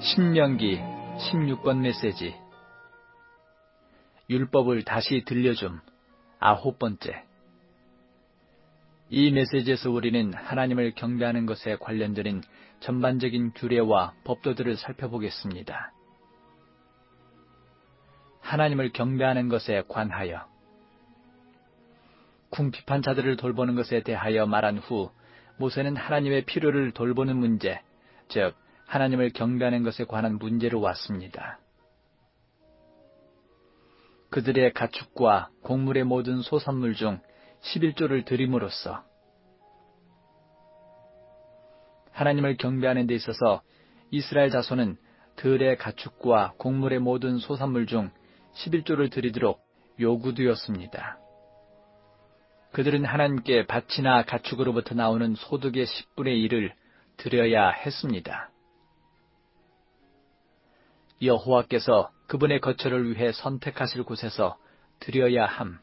신명기 16권 메시지. 율법을 다시 들려줌 9번째. 이 메시지에서 우리는 하나님을 경배하는 것에 관련된 전반적인 규례와 법도들을 살펴보겠습니다. 하나님을 경배하는 것에 관하여 궁핍한 자들을 돌보는 것에 대하여 말한 후 모세는 하나님의 필요를 돌보는 문제, 즉 하나님을 경배하는 것에 관한 문제로 왔습니다. 그들의 가축과 곡물의 모든 소산물 중 11조를 드림으로써 하나님을 경배하는 데 있어서 이스라엘 자손은 들의 가축과 곡물의 모든 소산물 중 11조를 드리도록 요구되었습니다. 그들은 하나님께 밭이나 가축으로부터 나오는 소득의 10분의 1을 드려야 했습니다. 여호와께서 그분의 거처를 위해 선택하실 곳에서 드려야 함.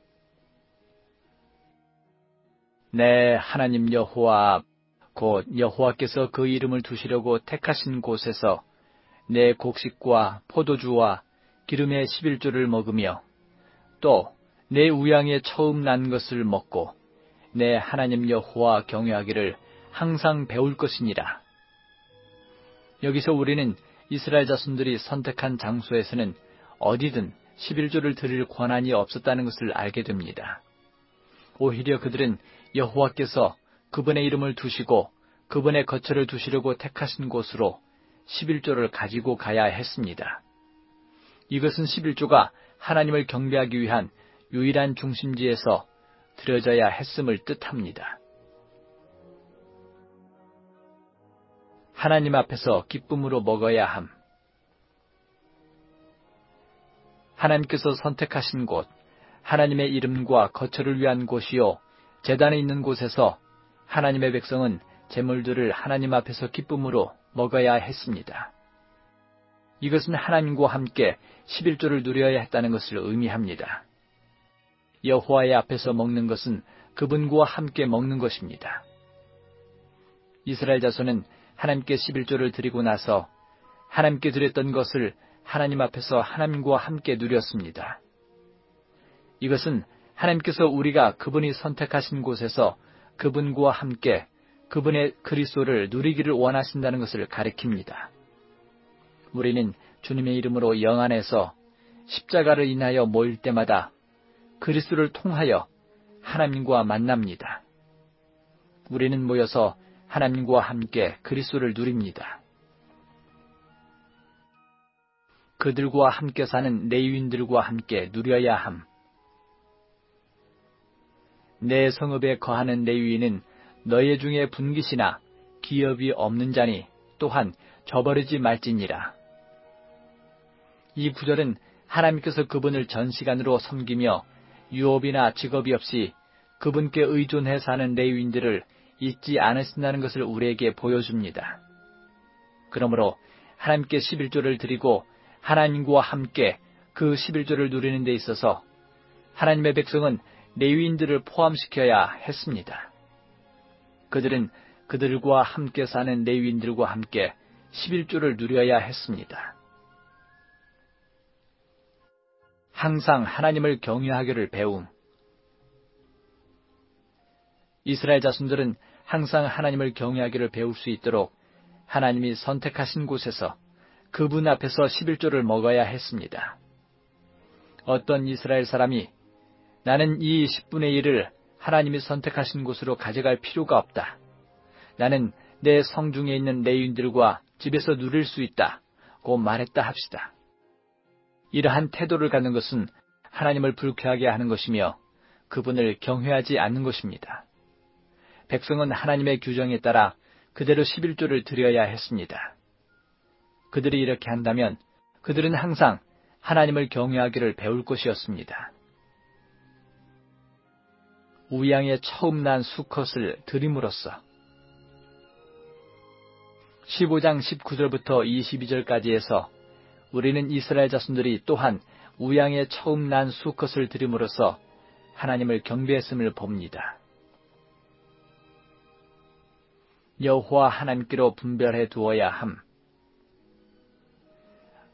내 하나님 여호와 곧 여호와께서 그 이름을 두시려고 택하신 곳에서 내 곡식과 포도주와 기름의 11조를 먹으며 또 내 우양에 처음 난 것을 먹고 내 하나님 여호와 경외하기를 항상 배울 것이니라. 여기서 우리는 이스라엘 자손들이 선택한 장소에서는 어디든 11조를 드릴 권한이 없었다는 것을 알게 됩니다. 오히려 그들은 여호와께서 그분의 이름을 두시고 그분의 거처를 두시려고 택하신 곳으로 11조를 가지고 가야 했습니다. 이것은 11조가 하나님을 경배하기 위한 유일한 중심지에서 드려져야 했음을 뜻합니다. 하나님 앞에서 기쁨으로 먹어야 함. 하나님께서 선택하신 곳, 하나님의 이름과 거처를 위한 곳이요 제단에 있는 곳에서 하나님의 백성은 제물들을 하나님 앞에서 기쁨으로 먹어야 했습니다. 이것은 하나님과 함께 11조를 누려야 했다는 것을 의미합니다. 여호와의 앞에서 먹는 것은 그분과 함께 먹는 것입니다. 이스라엘 자손은 하나님께 11조를 드리고 나서 하나님께 드렸던 것을 하나님 앞에서 하나님과 함께 누렸습니다. 이것은 하나님께서 우리가 그분이 선택하신 곳에서 그분과 함께 그분의 그리스도를 누리기를 원하신다는 것을 가리킵니다. 우리는 주님의 이름으로 영 안에서 십자가를 인하여 모일 때마다 그리스도를 통하여 하나님과 만납니다. 우리는 모여서 하나님과 함께 그리스도를 누립니다. 그들과 함께 사는 레위인들과 함께 누려야 함. 내 성읍에 거하는 레위인은 너희 중에 분깃이나 기업이 없는 자니 또한 저버리지 말지니라. 이 구절은 하나님께서 그분을 전시간으로 섬기며 유업이나 직업이 없이 그분께 의존해 사는 레위인들을 잊지 않으신다는 것을 우리에게 보여줍니다. 그러므로 하나님께 11조를 드리고 하나님과 함께 그 11조를 누리는 데 있어서 하나님의 백성은 레위인들을 포함시켜야 했습니다. 그들은 그들과 함께 사는 레위인들과 함께 11조를 누려야 했습니다. 항상 하나님을 경외하기를 배움. 이스라엘 자손들은 항상 하나님을 경외하기를 배울 수 있도록 하나님이 선택하신 곳에서 그분 앞에서 11조를 먹어야 했습니다. 어떤 이스라엘 사람이 나는 이 10분의 1을 하나님이 선택하신 곳으로 가져갈 필요가 없다. 나는 내 성중에 있는 레위인들과 집에서 누릴 수 있다고 말했다 합시다. 이러한 태도를 갖는 것은 하나님을 불쾌하게 하는 것이며 그분을 경외하지 않는 것입니다. 백성은 하나님의 규정에 따라 그대로 11조를 드려야 했습니다. 그들이 이렇게 한다면 그들은 항상 하나님을 경외하기를 배울 것이었습니다. 우양에 처음 난 수컷을 드림으로써 15장 19절부터 22절까지에서 우리는 이스라엘 자손들이 또한 우양에 처음 난 수컷을 드림으로써 하나님을 경배했음을 봅니다. 여호와 하나님께로 분별해 두어야 함.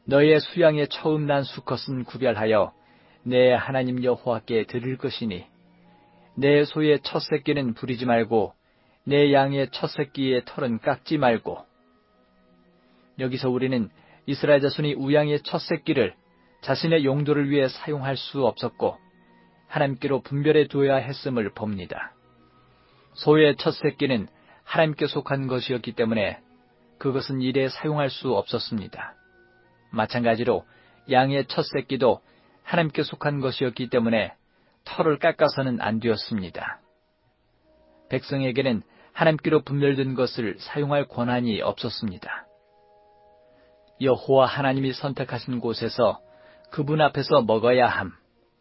너의 수양에 처음 난 수컷은 구별하여 내 하나님 여호와께 드릴 것이니 내 소의 첫 새끼는 부리지 말고 내 양의 첫 새끼의 털은 깎지 말고. 여기서 우리는 이스라엘 자손이 우양의 첫 새끼를 자신의 용도를 위해 사용할 수 없었고 하나님께로 분별해 두어야 했음을 봅니다. 소의 첫 새끼는 하나님께 속한 것이었기 때문에 그것은 일에 사용할 수 없었습니다. 마찬가지로 양의 첫 새끼도 하나님께 속한 것이었기 때문에 털을 깎아서는 안 되었습니다. 백성에게는 하나님께로 분별된 것을 사용할 권한이 없었습니다. 여호와 하나님이 선택하신 곳에서 그분 앞에서 먹어야 함.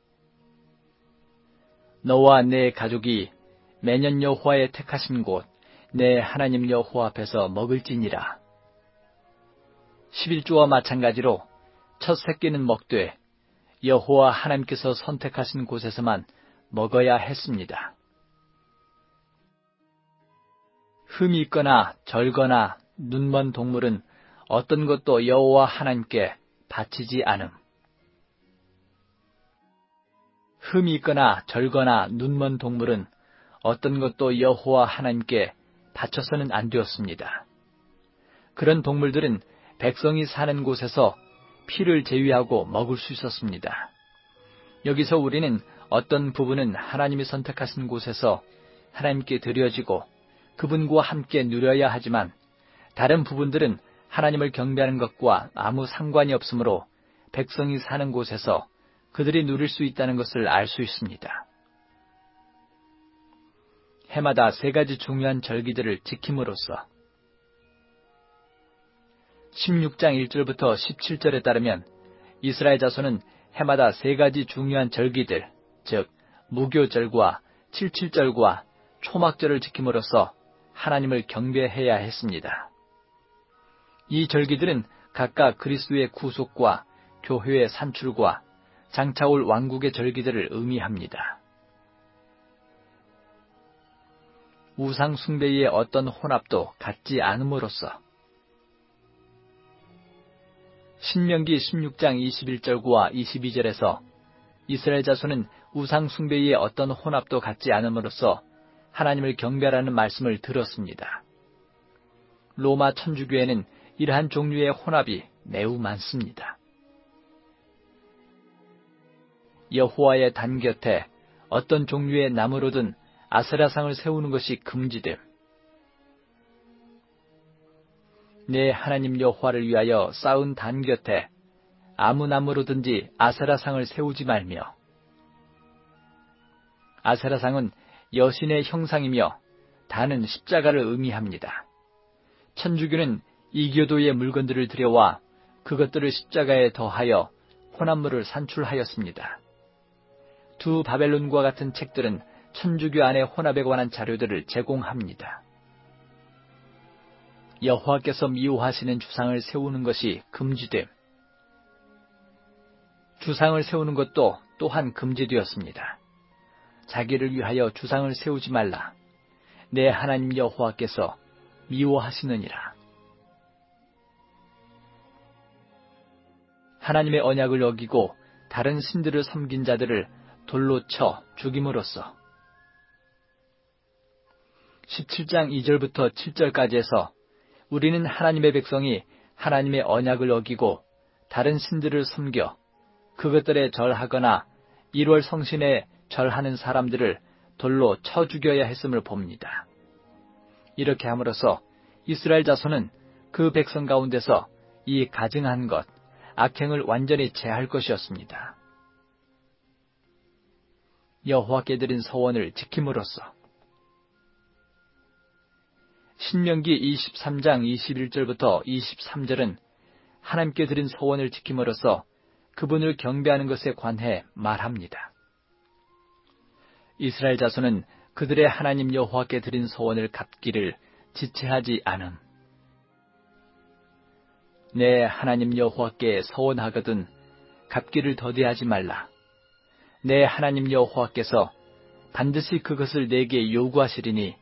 너와 내 가족이 매년 여호와의 택하신 곳 내 하나님 여호와 앞에서 먹을지니라. 11조와 마찬가지로 첫 새끼는 먹되 여호와 하나님께서 선택하신 곳에서만 먹어야 했습니다. 흠이 있거나 절거나 눈먼 동물은 어떤 것도 여호와 하나님께 바치지 않음. 흠이 있거나 절거나 눈먼 동물은 어떤 것도 여호와 하나님께 바쳐서는 안 되었습니다. 그런 동물들은 백성이 사는 곳에서 피를 제위하고 먹을 수 있었습니다. 여기서 우리는 어떤 부분은 하나님이 선택하신 곳에서 하나님께 드려지고 그분과 함께 누려야 하지만 다른 부분들은 하나님을 경배하는 것과 아무 상관이 없으므로 백성이 사는 곳에서 그들이 누릴 수 있다는 것을 알 수 있습니다. 해마다 3가지 중요한 절기들을 지킴으로써 16장 1절부터 17절에 따르면 이스라엘 자손은 해마다 3가지 중요한 절기들, 즉 무교절과 칠칠절과 초막절을 지킴으로써 하나님을 경배해야 했습니다. 이 절기들은 각각 그리스도의 구속과 교회의 산출과 장차올 왕국의 절기들을 의미합니다. 우상 숭배의 어떤 혼합도 갖지 않음으로써 신명기 16장 21절과 22절에서 이스라엘 자손은 우상 숭배의 어떤 혼합도 갖지 않음으로써 하나님을 경배하라는 말씀을 들었습니다. 로마 천주교에는 이러한 종류의 혼합이 매우 많습니다. 여호와의 단 곁에 어떤 종류의 나무로든 아세라상을 세우는 것이 금지됨. 내 하나님 여호와를 위하여 쌓은 단 곁에 아무 나무로든지 아세라상을 세우지 말며. 아세라상은 여신의 형상이며 단은 십자가를 의미합니다. 천주교는 이교도의 물건들을 들여와 그것들을 십자가에 더하여 혼합물을 산출하였습니다. 두 바벨론과 같은 책들은 천주교 안의 혼합에 관한 자료들을 제공합니다. 여호와께서 미워하시는 주상을 세우는 것이 금지됨. 주상을 세우는 것도 또한 금지되었습니다. 자기를 위하여 주상을 세우지 말라. 내 하나님 여호와께서 미워하시느니라. 하나님의 언약을 어기고 다른 신들을 섬긴 자들을 돌로 쳐 죽임으로써 17장 2절부터 7절까지에서 우리는 하나님의 백성이 하나님의 언약을 어기고 다른 신들을 섬겨 그것들에 절하거나 1월 성신에 절하는 사람들을 돌로 쳐 죽여야 했음을 봅니다. 이렇게 함으로써 이스라엘 자손은 그 백성 가운데서 이 가증한 것, 악행을 완전히 제할 것이었습니다. 여호와께 드린 서원을 지킴으로써 신명기 23장 21절부터 23절은 하나님께 드린 서원을 지킴으로써 그분을 경배하는 것에 관해 말합니다. 이스라엘 자손은 그들의 하나님 여호와께 드린 서원을 갚기를 지체하지 않음. 내 하나님 여호와께 서원하거든 갚기를 더디하지 말라. 내 하나님 여호와께서 반드시 그것을 내게 요구하시리니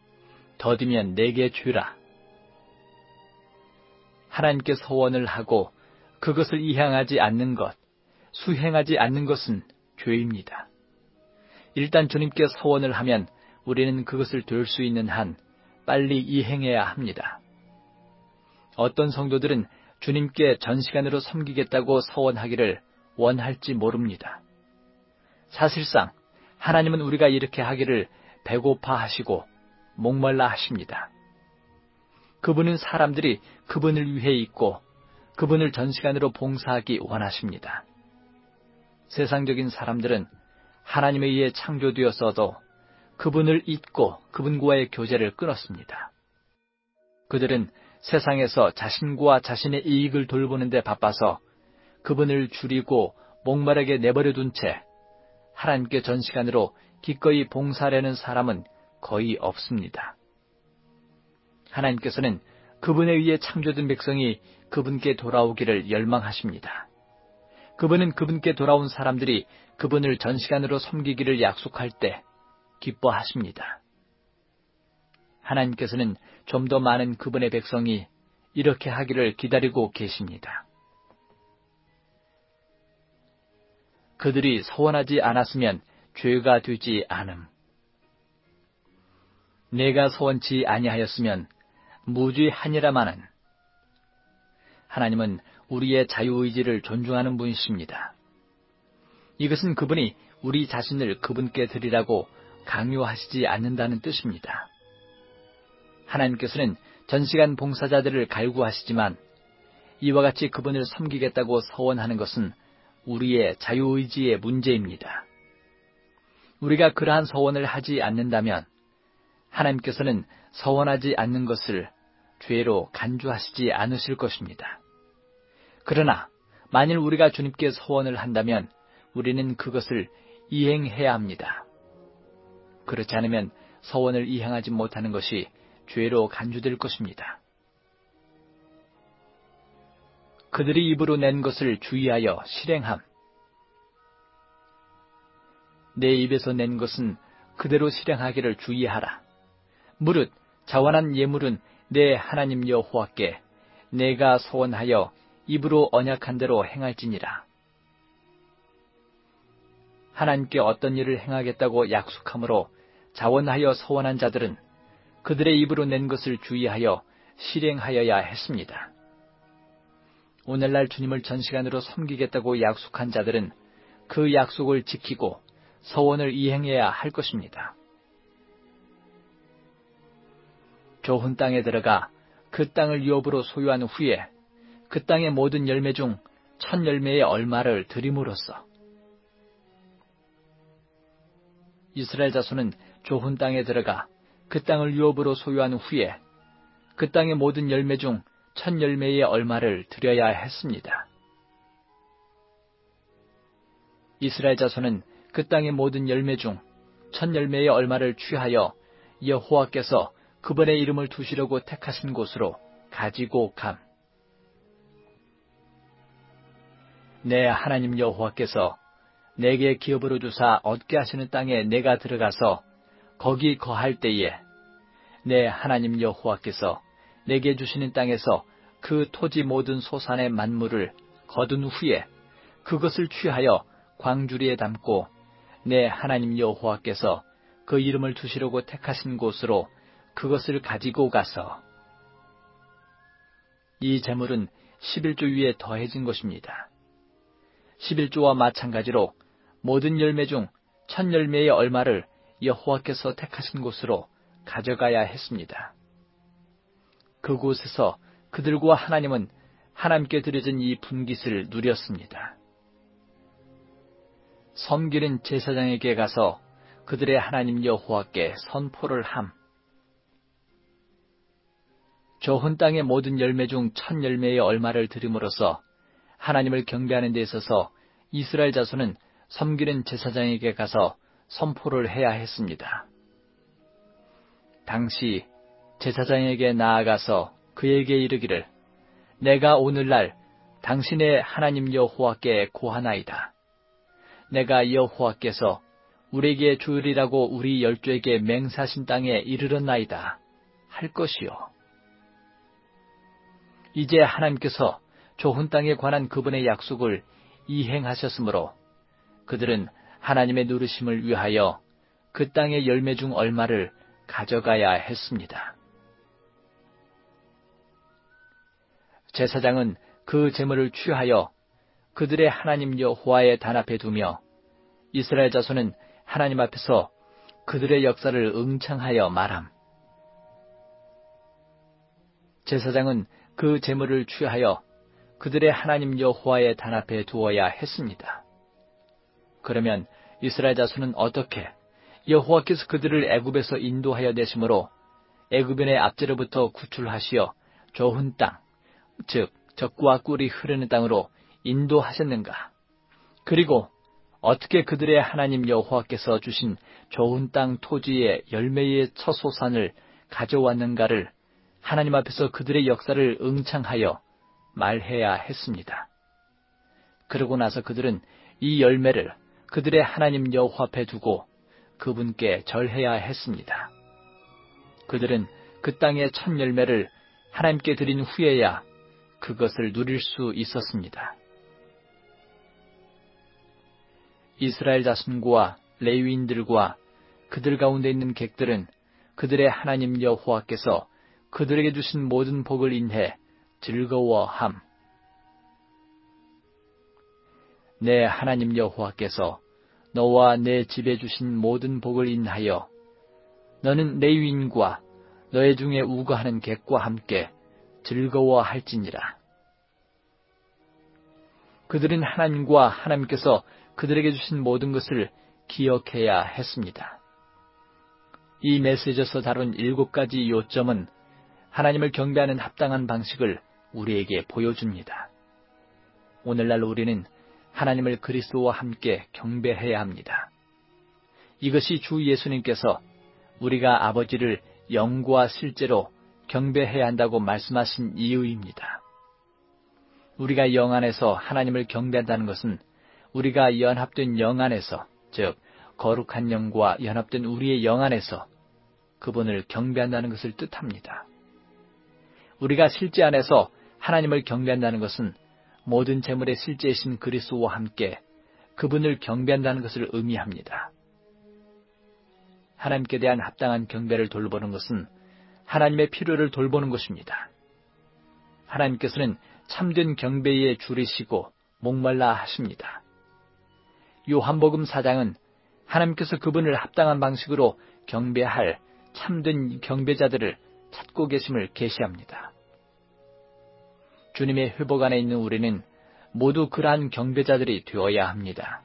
더디면 내게 주라. 하나님께 서원을 하고 그것을 이행하지 않는 것, 수행하지 않는 것은 죄입니다. 일단 주님께 서원을 하면 우리는 그것을 될 수 있는 한 빨리 이행해야 합니다. 어떤 성도들은 주님께 전시간으로 섬기겠다고 서원하기를 원할지 모릅니다. 사실상 하나님은 우리가 이렇게 하기를 배고파 하시고 목말라 하십니다. 그분은 사람들이 그분을 위해 있고 그분을 전시간으로 봉사하기 원하십니다. 세상적인 사람들은 하나님에 의해 창조되었어도 그분을 잊고 그분과의 교제를 끊었습니다. 그들은 세상에서 자신과 자신의 이익을 돌보는 데 바빠서 그분을 줄이고 목마르게 내버려 둔 채 하나님께 전시간으로 기꺼이 봉사하려는 사람은 거의 없습니다. 하나님께서는 그분에 의해 창조된 백성이 그분께 돌아오기를 열망하십니다. 그분은 그분께 돌아온 사람들이 그분을 전시간으로 섬기기를 약속할 때 기뻐하십니다. 하나님께서는 좀 더 많은 그분의 백성이 이렇게 하기를 기다리고 계십니다. 그들이 서원하지 않았으면 죄가 되지 않음. 내가 서원치 아니하였으면 무죄하니라마는. 하나님은 우리의 자유의지를 존중하는 분이십니다. 이것은 그분이 우리 자신을 그분께 드리라고 강요하시지 않는다는 뜻입니다. 하나님께서는 전시간 봉사자들을 갈구하시지만 이와 같이 그분을 섬기겠다고 서원하는 것은 우리의 자유의지의 문제입니다. 우리가 그러한 서원을 하지 않는다면 하나님께서는 서원하지 않는 것을 죄로 간주하시지 않으실 것입니다. 그러나 만일 우리가 주님께 서원을 한다면 우리는 그것을 이행해야 합니다. 그렇지 않으면 서원을 이행하지 못하는 것이 죄로 간주될 것입니다. 그들이 입으로 낸 것을 주의하여 실행함. 내 입에서 낸 것은 그대로 실행하기를 주의하라. 무릇 자원한 예물은 내 하나님 여호와께 내가 서원하여 입으로 언약한 대로 행할지니라. 하나님께 어떤 일을 행하겠다고 약속함으로 자원하여 서원한 자들은 그들의 입으로 낸 것을 주의하여 실행하여야 했습니다. 오늘날 주님을 전시간으로 섬기겠다고 약속한 자들은 그 약속을 지키고 서원을 이행해야 할 것입니다. 좋은 땅에 들어가 그 땅을 유업으로 소유한 후에 그 땅의 모든 열매 중 첫 열매의 얼마를 드림으로써. 이스라엘 자손은 좋은 땅에 들어가 그 땅을 유업으로 소유한 후에 그 땅의 모든 열매 중 첫 열매의 얼마를 드려야 했습니다. 이스라엘 자손은 그 땅의 모든 열매 중 첫 열매의 얼마를 취하여 여호와께서 그분의 이름을 두시려고 택하신 곳으로 가지고 감. 내 하나님 여호와께서 내게 기업으로 주사 얻게 하시는 땅에 내가 들어가서 거기 거할 때에 내 하나님 여호와께서 내게 주시는 땅에서 그 토지 모든 소산의 만물을 거둔 후에 그것을 취하여 광주리에 담고 내 하나님 여호와께서 그 이름을 두시려고 택하신 곳으로 그것을 가지고 가서 이 재물은 11조 위에 더해진 것입니다. 11조와 마찬가지로 모든 열매 중 첫 열매의 얼마를 여호와께서 택하신 곳으로 가져가야 했습니다. 그곳에서 그들과 하나님은 하나님께 드려진 이 분깃을 누렸습니다. 섬기는 제사장에게 가서 그들의 하나님 여호와께 선포를 함. 좋은 땅의 모든 열매 중 첫 열매의 얼마를 드림으로써 하나님을 경배하는 데 있어서 이스라엘 자손은 섬기는 제사장에게 가서 선포를 해야 했습니다. 당시 제사장에게 나아가서 그에게 이르기를 내가 오늘날 당신의 하나님 여호와께 고하나이다. 내가 여호와께서 우리에게 주으리라고 우리 열조에게 맹세하신 땅에 이르렀나이다 할 것이요. 이제 하나님께서 좋은 땅에 관한 그분의 약속을 이행하셨으므로 그들은 하나님의 누르심을 위하여 그 땅의 열매 중 얼마를 가져가야 했습니다. 제사장은 그 제물을 취하여 그들의 하나님 여호와의 단 앞에 두며 이스라엘 자손은 하나님 앞에서 그들의 역사를 응창하여 말함. 제사장은 그 제물을 취하여 그들의 하나님 여호와의 단 앞에 두어야 했습니다. 그러면 이스라엘 자손은 어떻게 여호와께서 그들을 애굽에서 인도하여 내심으로 애굽인의 압제로부터 구출하시어 좋은 땅, 즉 젖과 꿀이 흐르는 땅으로 인도하셨는가? 그리고 어떻게 그들의 하나님 여호와께서 주신 좋은 땅 토지의 열매의 첫 소산을 가져왔는가를 하나님 앞에서 그들의 역사를 응창하여 말해야 했습니다. 그러고 나서 그들은 이 열매를 그들의 하나님 여호와 앞에 두고 그분께 절해야 했습니다. 그들은 그 땅의 첫 열매를 하나님께 드린 후에야 그것을 누릴 수 있었습니다. 이스라엘 자손과 레위인들과 그들 가운데 있는 객들은 그들의 하나님 여호와께서 그들에게 주신 모든 복을 인해 즐거워함. 내 하나님 여호와께서 너와 내 집에 주신 모든 복을 인하여 너는 레위인과 너의 중에 우거하는 객과 함께 즐거워할지니라. 그들은 하나님과 하나님께서 그들에게 주신 모든 것을 기억해야 했습니다. 이 메시지에서 다룬 7가지 요점은 하나님을 경배하는 합당한 방식을 우리에게 보여줍니다. 오늘날 우리는 하나님을 그리스도와 함께 경배해야 합니다. 이것이 주 예수님께서 우리가 아버지를 영과 실제로 경배해야 한다고 말씀하신 이유입니다. 우리가 영 안에서 하나님을 경배한다는 것은 우리가 연합된 영 안에서, 즉 거룩한 영과 연합된 우리의 영 안에서 그분을 경배한다는 것을 뜻합니다. 우리가 실제 안에서 하나님을 경배한다는 것은 모든 재물의 실제이신 그리스도와 함께 그분을 경배한다는 것을 의미합니다. 하나님께 대한 합당한 경배를 돌보는 것은 하나님의 필요를 돌보는 것입니다. 하나님께서는 참된 경배에 줄이시고 목말라 하십니다. 요한복음 4장은 하나님께서 그분을 합당한 방식으로 경배할 참된 경배자들을 찾고 계심을 계시합니다. 주님의 회복 안에 있는 우리는 모두 그러한 경배자들이 되어야 합니다.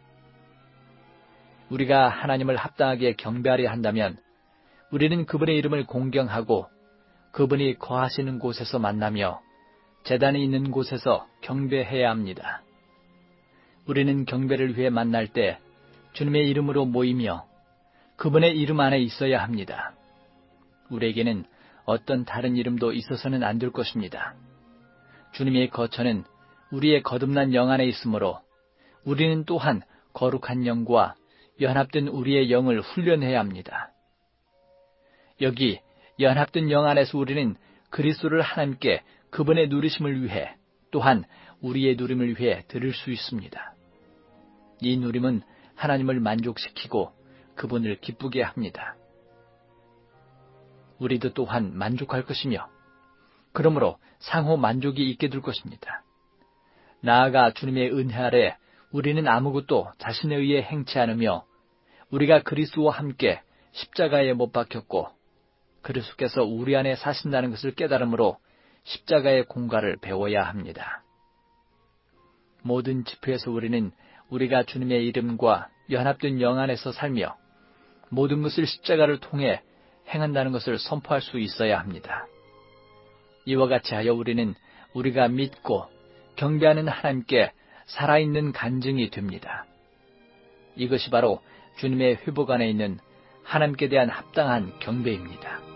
우리가 하나님을 합당하게 경배하려 한다면 우리는 그분의 이름을 공경하고 그분이 거하시는 곳에서 만나며 제단이 있는 곳에서 경배해야 합니다. 우리는 경배를 위해 만날 때 주님의 이름으로 모이며 그분의 이름 안에 있어야 합니다. 우리에게는 어떤 다른 이름도 있어서는 안 될 것입니다. 주님의 거처는 우리의 거듭난 영 안에 있으므로 우리는 또한 거룩한 영과 연합된 우리의 영을 훈련해야 합니다. 여기 연합된 영 안에서 우리는 그리스도를 하나님께 그분의 누리심을 위해 또한 우리의 누림을 위해 드릴 수 있습니다. 이 누림은 하나님을 만족시키고 그분을 기쁘게 합니다. 우리도 또한 만족할 것이며 그러므로 상호 만족이 있게 될 것입니다. 나아가 주님의 은혜 아래 우리는 아무것도 자신에 의해 행치 않으며 우리가 그리스도와 함께 십자가에 못 박혔고 그리스도께서 우리 안에 사신다는 것을 깨달음으로 십자가의 공갈을 배워야 합니다. 모든 집회에서 우리는 우리가 주님의 이름과 연합된 영 안에서 살며 모든 것을 십자가를 통해 행한다는 것을 선포할 수 있어야 합니다. 이와 같이 하여 우리는 우리가 믿고 경배하는 하나님께 살아있는 간증이 됩니다. 이것이 바로 주님의 회복 안에 있는 하나님께 대한 합당한 경배입니다.